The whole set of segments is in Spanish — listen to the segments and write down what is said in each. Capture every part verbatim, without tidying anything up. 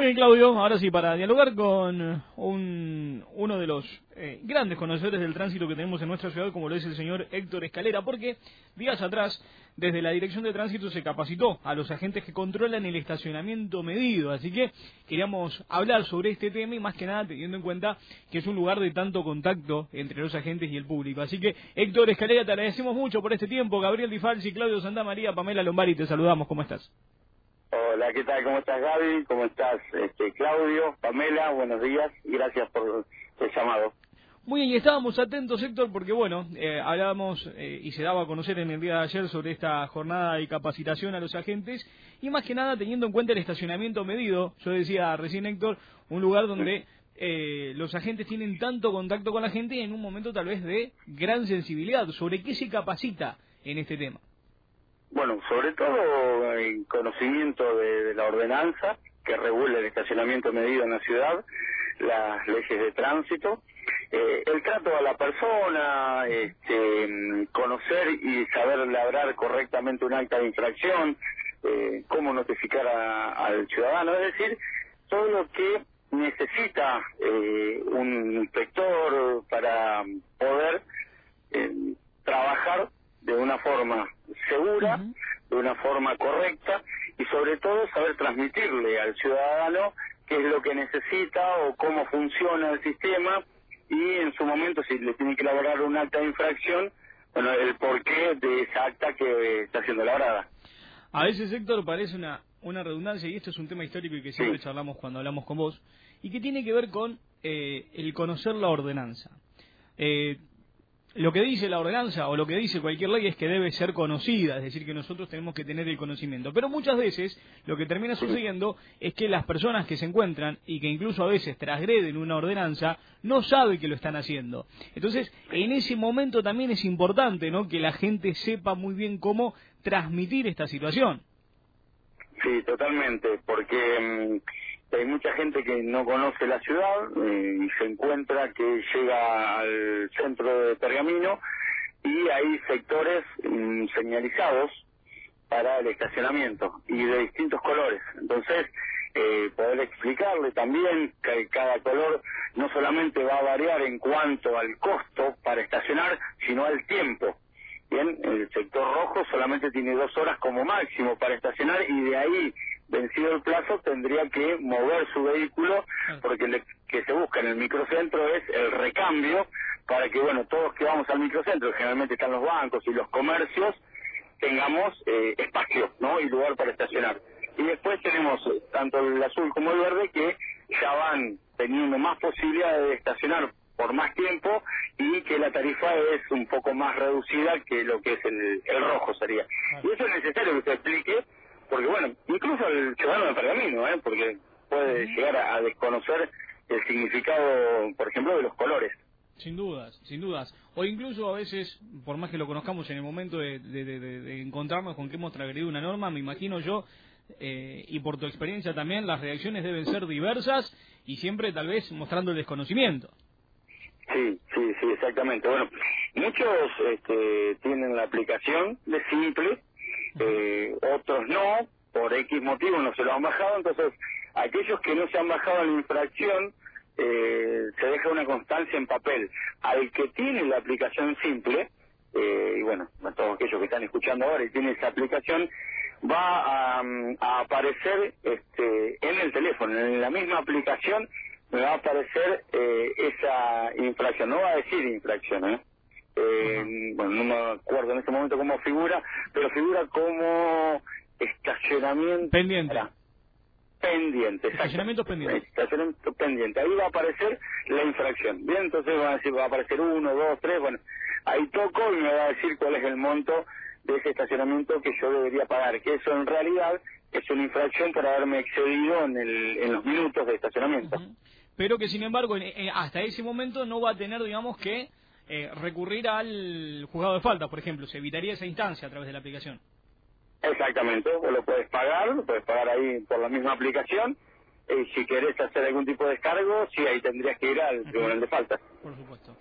Muy bien, Claudio, ahora sí, para dialogar con un, uno de los eh, grandes conocedores del tránsito que tenemos en nuestra ciudad, como lo es el señor Héctor Escalera, porque días atrás, desde la Dirección de Tránsito se capacitó a los agentes que controlan el estacionamiento medido, así que queríamos hablar sobre este tema y más que nada teniendo en cuenta que es un lugar de tanto contacto entre los agentes y el público. Así que, Héctor Escalera, te agradecemos mucho por este tiempo. Gabriel Di Falsi, Claudio Santamaría, Pamela Lombari, te saludamos, ¿cómo estás? Hola, ¿qué tal? ¿Cómo estás, Gaby? ¿Cómo estás, este, Claudio? Pamela, buenos días y gracias por el llamado. Muy bien, y estábamos atentos, Héctor, porque bueno, eh, hablábamos eh, y se daba a conocer en el día de ayer sobre esta jornada de capacitación a los agentes y más que nada teniendo en cuenta el estacionamiento medido. Yo decía recién, Héctor, un lugar donde eh, los agentes tienen tanto contacto con la gente y en un momento tal vez de gran sensibilidad. ¿Sobre qué se capacita en este tema? Bueno, sobre todo en conocimiento de, de la ordenanza que regula el estacionamiento medido en la ciudad, las leyes de tránsito, eh, el trato a la persona, este, conocer y saber labrar correctamente un acta de infracción, eh, cómo notificar a, al ciudadano, es decir, todo lo que necesita eh, un inspector para poder eh, trabajar de una forma segura, uh-huh. de una forma correcta y sobre todo saber transmitirle al ciudadano qué es lo que necesita o cómo funciona el sistema y en su momento si le tiene que elaborar un acta de infracción, bueno, el porqué de esa acta que está siendo elaborada. A veces, Héctor, parece una, una redundancia y esto es un tema histórico y que siempre sí. charlamos cuando hablamos con vos y que tiene que ver con eh, el conocer la ordenanza. Eh, Lo que dice la ordenanza o lo que dice cualquier ley es que debe ser conocida, es decir, que nosotros tenemos que tener el conocimiento. Pero muchas veces lo que termina sucediendo es que las personas que se encuentran y que incluso a veces transgreden una ordenanza no saben que lo están haciendo. Entonces, en ese momento también es importante, ¿no?, que la gente sepa muy bien cómo transmitir esta situación. Sí, totalmente, porque mmm, hay mucha gente que no conoce la ciudad eh, y se encuentra que llega al centro de Pergamino y hay sectores mmm, señalizados para el estacionamiento y de distintos colores. Entonces, eh, poder explicarle también que cada color no solamente va a variar en cuanto al costo para estacionar, sino al tiempo. Bien, el sector rojo solamente tiene dos horas como máximo para estacionar y de ahí, vencido el plazo, tendría que mover su vehículo porque lo que se busca en el microcentro es el recambio para que, bueno, todos que vamos al microcentro, generalmente están los bancos y los comercios, tengamos eh, espacio, ¿no?, y lugar para estacionar. Y después tenemos tanto el azul como el verde que ya van teniendo más posibilidades de estacionar por más tiempo y que la tarifa es un poco más reducida que lo que es el, el rojo sería. Y eso es necesario que se explique, porque bueno, incluso el ciudadano de Pergamino, ¿eh? porque puede llegar a, a desconocer el significado, por ejemplo, de los colores. Sin dudas, sin dudas. O incluso a veces, por más que lo conozcamos en el momento de, de, de, de encontrarnos con que hemos transgredido una norma, me imagino yo, eh, y por tu experiencia también, las reacciones deben ser diversas y siempre tal vez mostrando el desconocimiento. Sí, sí, sí, exactamente. Bueno, muchos este, tienen la aplicación de simple, eh, otros no, por X motivo no se lo han bajado, entonces aquellos que no se han bajado la infracción, eh, se deja una constancia en papel. Al que tiene la aplicación simple, eh, y bueno, a todos aquellos que están escuchando ahora y tienen esa aplicación, va a, a aparecer este, en el teléfono, en la misma aplicación, me va a aparecer eh, esa infracción, no va a decir infracción, ¿eh? Eh, uh-huh. Bueno, no me acuerdo en este momento cómo figura, pero figura como estacionamiento pendiente. Era, pendiente, estacionamiento pendiente. Estacionamiento pendiente. Ahí va a aparecer la infracción. Bien, entonces va a decir, va a aparecer uno, dos, tres, bueno, ahí toco y me va a decir cuál es el monto de ese estacionamiento que yo debería pagar, que eso en realidad es una infracción por haberme excedido en, el, en los minutos de estacionamiento. Uh-huh. Pero que sin embargo en, en, hasta ese momento no va a tener, digamos, que eh, recurrir al juzgado de falta, por ejemplo, se evitaría esa instancia a través de la aplicación. Exactamente, vos lo puedes pagar, lo puedes pagar ahí por la misma aplicación, y si querés hacer algún tipo de descargo, sí, ahí tendrías que ir al tribunal de falta. Por supuesto.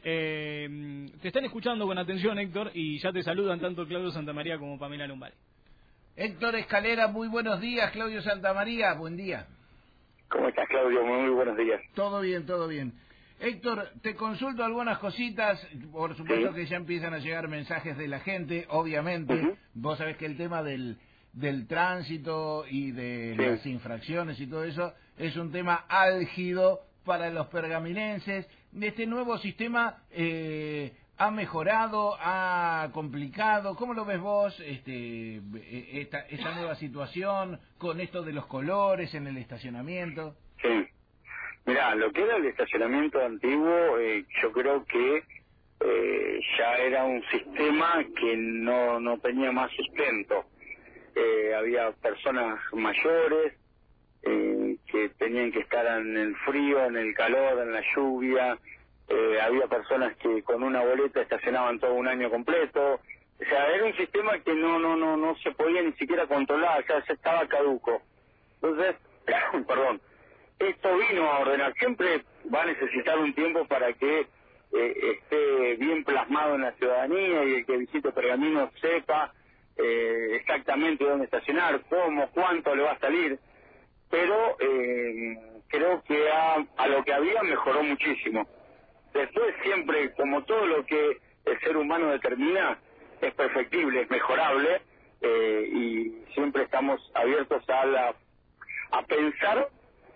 Eh, te están escuchando con atención, Héctor, y ya te saludan tanto Claudio Santamaría como Pamela Lombari. Héctor Escalera, muy buenos días. Claudio Santamaría, buen día. ¿Cómo estás, Claudio? Muy buenos días. Todo bien, todo bien. Héctor, te consulto algunas cositas, por supuesto Sí. que ya empiezan a llegar mensajes de la gente, obviamente. Uh-huh. Vos sabés que el tema del, del tránsito y de Sí. las infracciones y todo eso es un tema álgido para los pergaminenses. Este nuevo sistema eh, ha mejorado, ha complicado. ¿Cómo lo ves vos, este, esta, esta nueva situación con esto de los colores en el estacionamiento? Sí. Mirá, lo que era el estacionamiento antiguo, eh, yo creo que eh, ya era un sistema que no, no tenía más sustento. Eh, había personas mayores eh, que tenían que estar en el frío, en el calor, en la lluvia. Eh, había personas que con una boleta estacionaban todo un año completo. O sea, era un sistema que no no no no se podía ni siquiera controlar, ya, ya estaba caduco. Entonces, perdón, esto vino a ordenar. Siempre va a necesitar un tiempo para que eh, esté bien plasmado en la ciudadanía y el que visite Pergamino sepa eh, exactamente dónde estacionar, cómo, cuánto le va a salir. Pero eh, creo que a, a lo que había mejoró muchísimo. Después siempre, como todo lo que el ser humano determina, es perfectible, es mejorable, eh, y siempre estamos abiertos a, la, a pensar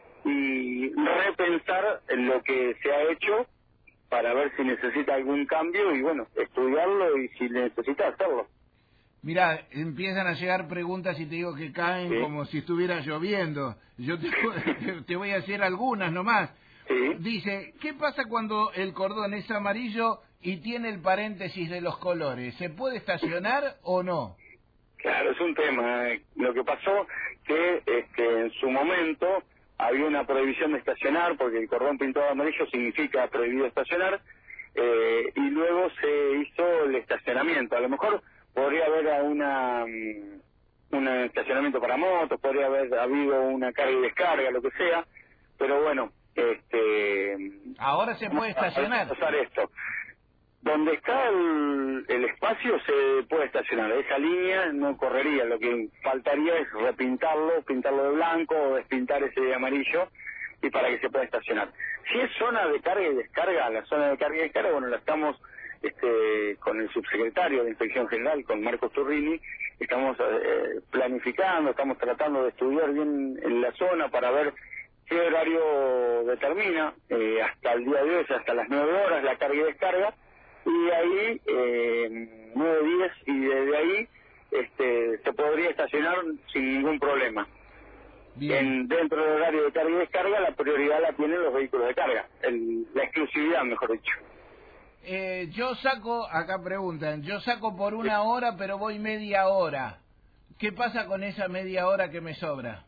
y repensar en lo que se ha hecho para ver si necesita algún cambio y, bueno, estudiarlo y si necesita hacerlo. Mirá, empiezan a llegar preguntas y te digo que caen Sí. como si estuviera lloviendo. Yo te, te voy a hacer algunas nomás. Sí. Dice, ¿qué pasa cuando el cordón es amarillo y tiene el paréntesis de los colores? ¿Se puede estacionar o no? Claro, es un tema. Lo que pasó que este, en su momento había una prohibición de estacionar, porque el cordón pintado de amarillo significa prohibido estacionar, eh, y luego se hizo el estacionamiento. A lo mejor podría haber una, un estacionamiento para motos, podría haber habido una carga y descarga, lo que sea, pero bueno, este Ahora se puede estacionar. pasar esto. Donde está el, el espacio se puede estacionar, esa línea no correría, lo que faltaría es repintarlo, pintarlo de blanco o despintar ese de amarillo y para que se pueda estacionar. Si es zona de carga y descarga, la zona de carga y descarga, bueno, la estamos este, con el subsecretario de Inspección General, con Marcos Turrini, estamos eh, planificando, estamos tratando de estudiar bien en la zona para ver qué horario determina, eh, hasta el día de hoy, hasta las nueve horas la carga y descarga, y ahí eh, nueve diez y desde ahí este, se podría estacionar sin ningún problema. Bien. En, dentro del horario de carga y descarga la prioridad la tienen los vehículos de carga, el, la exclusividad mejor dicho. Eh, yo saco, acá preguntan, yo saco por una hora pero voy media hora. ¿Qué pasa con esa media hora que me sobra?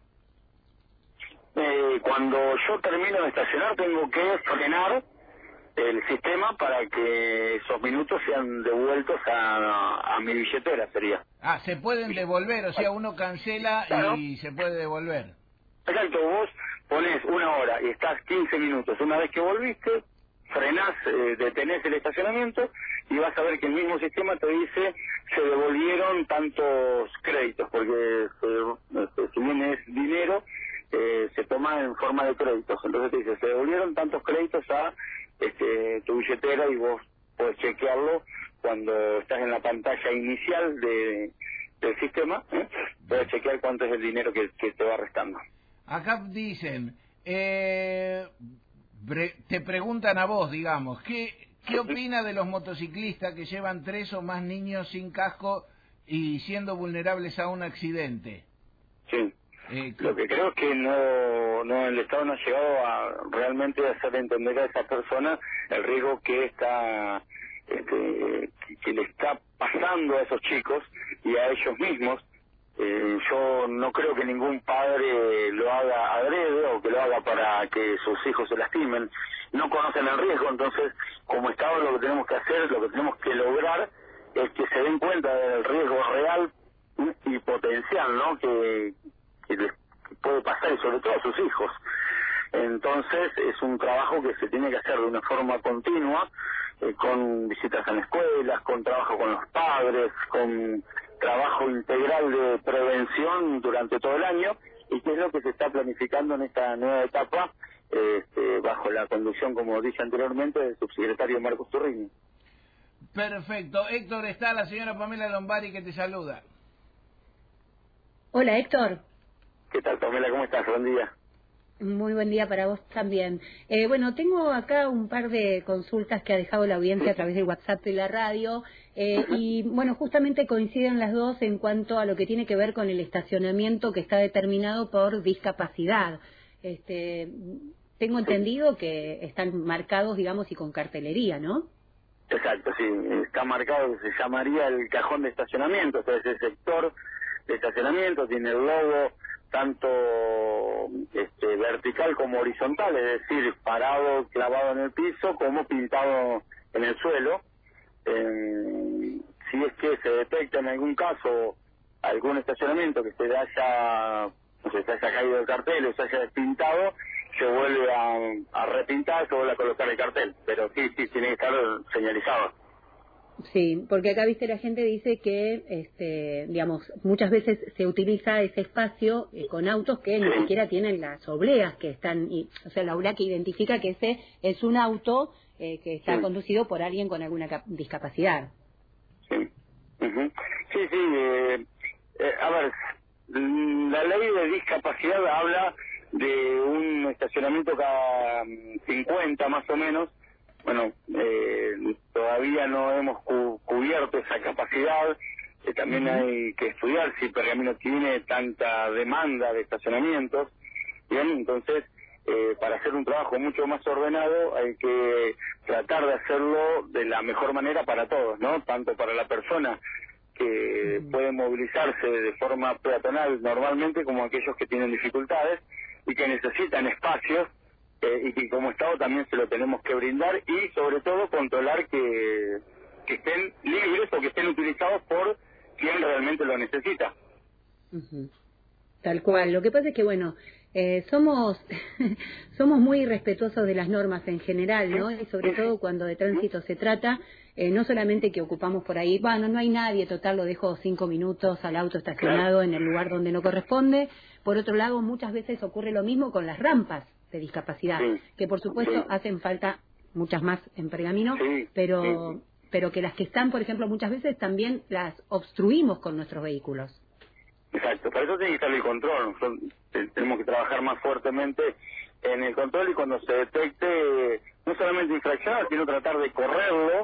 Eh, cuando yo termino de estacionar tengo que frenar el sistema para que esos minutos sean devueltos a, a mi billetera, sería. Ah, se pueden devolver, o sea, uno cancela Claro. y se puede devolver. Exacto, vos pones una hora y estás quince minutos. Una vez que volviste, frenás, eh, detenés el estacionamiento y vas a ver que el mismo sistema te dice se devolvieron tantos créditos, porque eh, este, si bien es dinero, eh, se toma en forma de créditos. Entonces te dice, se devolvieron tantos créditos a este, tu billetera y vos podés chequearlo cuando estás en la pantalla inicial de, del sistema, ¿eh? Podés chequear cuánto es el dinero que, que te va restando. Acá dicen, eh, bre- te preguntan a vos, digamos, ¿qué, qué opina de los motociclistas que llevan tres o más niños sin casco y siendo vulnerables a un accidente? Sí. Eh, Lo que creo es que no, no el Estado no ha llegado a realmente hacer entender a esa persona el riesgo que está este, que le está pasando a esos chicos y a ellos mismos. Eh, yo no creo que ningún padre lo haga adrede o que lo haga para que sus hijos se lastimen. No conocen el riesgo, entonces como Estado lo que tenemos que hacer, lo que tenemos que lograr es que se den cuenta del riesgo real y potencial, ¿no? Que que les puede pasar y sobre todo a sus hijos. Entonces es un trabajo que se tiene que hacer de una forma continua, eh, con visitas en escuelas, con trabajo con los padres, con trabajo integral de prevención durante todo el año y qué es lo que se está planificando en esta nueva etapa, este, bajo la conducción, como dije anteriormente, del subsecretario Marcos Turrini. Perfecto. Héctor, está la señora Pamela Lombari que te saluda. Hola, Héctor. ¿Qué tal, Pamela? ¿Cómo estás? Buen día. Muy buen día para vos también. Eh, bueno, tengo acá un par de consultas que ha dejado la audiencia a través del WhatsApp y la radio, eh, y bueno, justamente coinciden las dos en cuanto a lo que tiene que ver con el estacionamiento que está determinado por discapacidad. Este, tengo entendido que están marcados, digamos, y con cartelería, ¿no? Exacto, sí, está marcado, se llamaría el cajón de estacionamiento, o sea, ese sector de estacionamiento tiene el logo tanto este, vertical como horizontal, es decir, parado, clavado en el piso, como pintado en el suelo. Eh, si es que se detecta en algún caso algún estacionamiento que se haya, no sé, se haya caído el cartel o se haya despintado, se vuelve a, a repintar, se vuelve a colocar el cartel, pero sí, sí, tiene que estar señalizado. Sí, porque acá, viste, la gente dice que, este, digamos, muchas veces se utiliza ese espacio eh, con autos que ni Sí. siquiera tienen las obleas que están, y, o sea, la oblea que identifica que ese es un auto eh, que está Sí. conducido por alguien con alguna cap- discapacidad. Sí, uh-huh. sí, sí eh, eh, a ver, la ley de discapacidad habla de un estacionamiento cada cincuenta más o menos. Bueno, eh, todavía no hemos cu- cubierto esa capacidad, eh, también Uh-huh. hay que estudiar si Pergamino tiene tanta demanda de estacionamientos, bien, entonces eh, para hacer un trabajo mucho más ordenado hay que tratar de hacerlo de la mejor manera para todos, ¿no? Tanto para la persona que Uh-huh. puede movilizarse de forma peatonal normalmente, como aquellos que tienen dificultades y que necesitan espacios, eh, y que como Estado también se lo tenemos que brindar, y sobre todo controlar que, que estén libres o que estén utilizados por quien realmente lo necesita. Uh-huh. Tal cual. Lo que pasa es que, bueno, eh, somos somos muy respetuosos de las normas en general, ¿no? Y sobre todo cuando de tránsito se trata, eh, no solamente que ocupamos por ahí, bueno, no hay nadie, total, lo dejo cinco minutos al auto estacionado en el lugar donde no corresponde. Por otro lado, muchas veces ocurre lo mismo con las rampas de discapacidad, Sí. que por supuesto Sí. hacen falta muchas más en Pergamino, Sí. pero Sí. pero que las que están, por ejemplo, muchas veces también las obstruimos con nuestros vehículos. Exacto, para eso tiene que estar el control. Nosotros te- tenemos que trabajar más fuertemente en el control, y cuando se detecte no solamente infraccionar, sino tratar de correrlo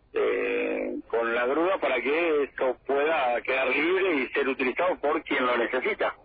eh, con la grúa para que esto pueda quedar libre y ser utilizado por quien lo necesita.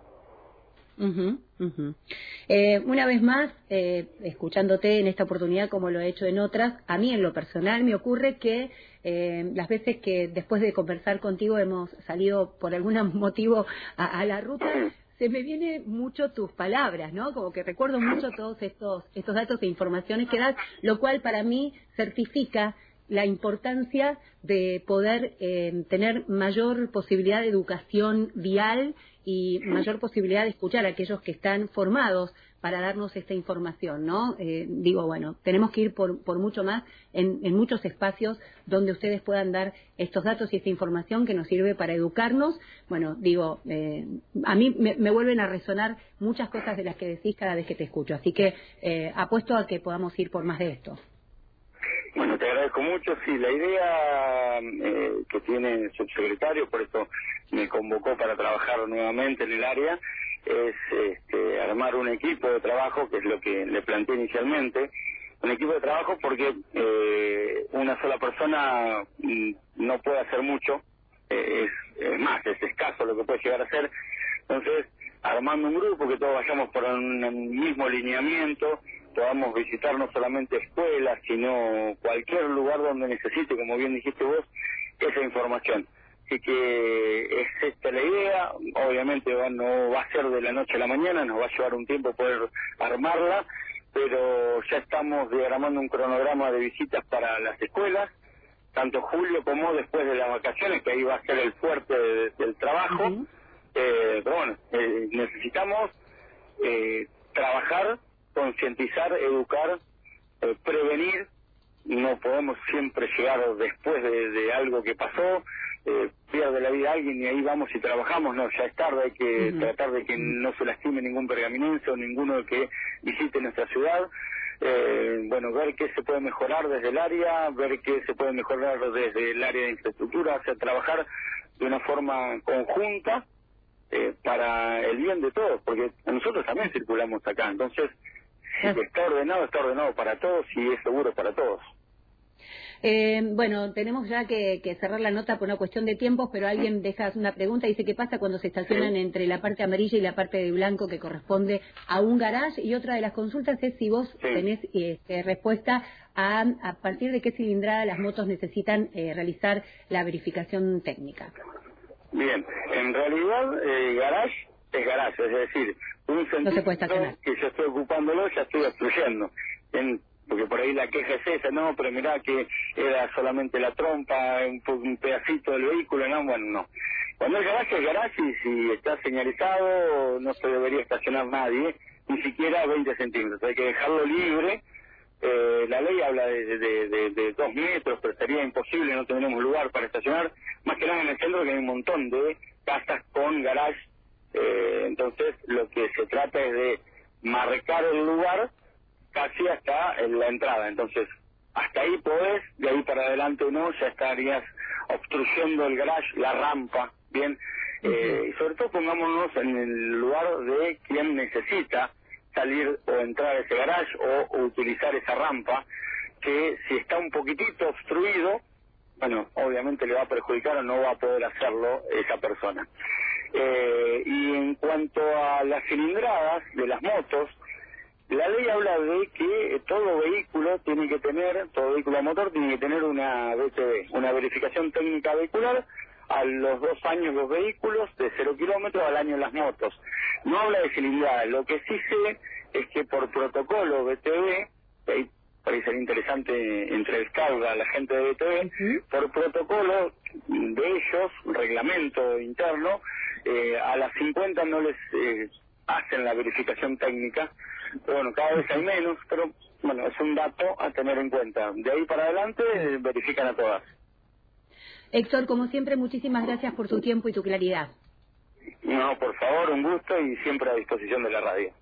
Ujú, ujú. Eh, una vez más, eh, escuchándote en esta oportunidad como lo he hecho en otras, a mí en lo personal me ocurre que eh, las veces que después de conversar contigo hemos salido por algún motivo a, a la ruta, se me vienen mucho tus palabras, ¿no? Como que recuerdo mucho todos estos, estos datos e informaciones que das, lo cual para mí certifica la importancia de poder eh, tener mayor posibilidad de educación vial y mayor posibilidad de escuchar a aquellos que están formados para darnos esta información, ¿no? Eh, digo, bueno, tenemos que ir por, por mucho más en, en muchos espacios donde ustedes puedan dar estos datos y esta información que nos sirve para educarnos. Bueno, digo, eh, a mí me, me vuelven a resonar muchas cosas de las que decís cada vez que te escucho, así que eh, apuesto a que podamos ir por más de esto. Bueno, te agradezco mucho. Sí, la idea eh, que tiene el subsecretario, por eso me convocó para trabajar nuevamente en el área, es este, armar un equipo de trabajo, que es lo que le planteé inicialmente, un equipo de trabajo porque eh, una sola persona mm, no puede hacer mucho, eh, es, es más, es escaso lo que puede llegar a hacer. Entonces, armando un grupo, que todos vayamos por un mismo lineamiento, podamos visitar no solamente escuelas, sino cualquier lugar donde necesite, como bien dijiste vos, esa información. Así que es esta la idea. Obviamente va, no va a ser de la noche a la mañana, nos va a llevar un tiempo poder armarla, pero ya estamos diagramando un cronograma de visitas para las escuelas, tanto julio como después de las vacaciones, que ahí va a ser el fuerte de, del trabajo. Uh-huh. eh, pero bueno, eh, necesitamos eh, trabajar, concientizar, educar, eh, prevenir. No podemos siempre llegar después de, de algo que pasó, eh, pierde la vida alguien y ahí vamos y trabajamos, no, ya es tarde, hay que uh-huh. tratar de que no se lastime ningún pergaminense o ninguno que visite nuestra ciudad. Eh, bueno, ver qué se puede mejorar desde el área, ver qué se puede mejorar desde el área de infraestructura, o sea, trabajar de una forma conjunta eh, para el bien de todos, porque nosotros también circulamos acá, entonces si está ordenado, está ordenado para todos y es seguro para todos. Eh, bueno, tenemos ya que, que cerrar la nota por una cuestión de tiempos, pero alguien deja una pregunta, dice qué pasa cuando se estacionan sí. entre la parte amarilla y la parte de blanco que corresponde a un garage, y otra de las consultas es si vos sí. tenés eh, respuesta a a partir de qué cilindrada las motos necesitan eh, realizar la verificación técnica. Bien, en realidad eh, garage es garage, es decir, un centímetro no que yo estoy ocupándolo ya estoy obstruyendo. En, porque por ahí la queja es esa, no, pero mirá que era solamente la trompa, un, un pedacito del vehículo, no, bueno, no. Cuando es garaje, es garaje y si está señalizado no se debería estacionar nadie, ni siquiera veinte centímetros, hay que dejarlo libre. Eh, la ley habla de, de, de, de dos metros, pero sería imposible, no tendremos lugar para estacionar, más que nada en el centro que hay un montón de casas con garage, eh, entonces lo que se trata es de marcar el lugar casi hasta en la entrada, entonces hasta ahí podés, de ahí para adelante no, ya estarías obstruyendo el garage, la rampa, bien, uh-huh. eh, y sobre todo pongámonos en el lugar de quien necesita salir o entrar a ese garage o, o utilizar esa rampa, que si está un poquitito obstruido, bueno, obviamente le va a perjudicar o no va a poder hacerlo esa persona. Eh, y en cuanto a las cilindradas de las motos, la ley habla de que todo vehículo tiene que tener, todo vehículo a motor tiene que tener una V T V, una verificación técnica vehicular, a los dos años los vehículos, de cero kilómetros al año las motos. No habla de cilindrada, lo que sí sé es que por protocolo V T V, ahí parece interesante entrevistar a la gente de V T V, uh-huh. por protocolo de ellos, reglamento interno, eh, a las cincuenta no les eh, hacen la verificación técnica, pero bueno, cada vez hay menos, pero bueno, es un dato a tener en cuenta. De ahí para adelante eh, verifican a todas. Héctor, como siempre, muchísimas gracias por tu tiempo y tu claridad. No, por favor, un gusto y siempre a disposición de la radio.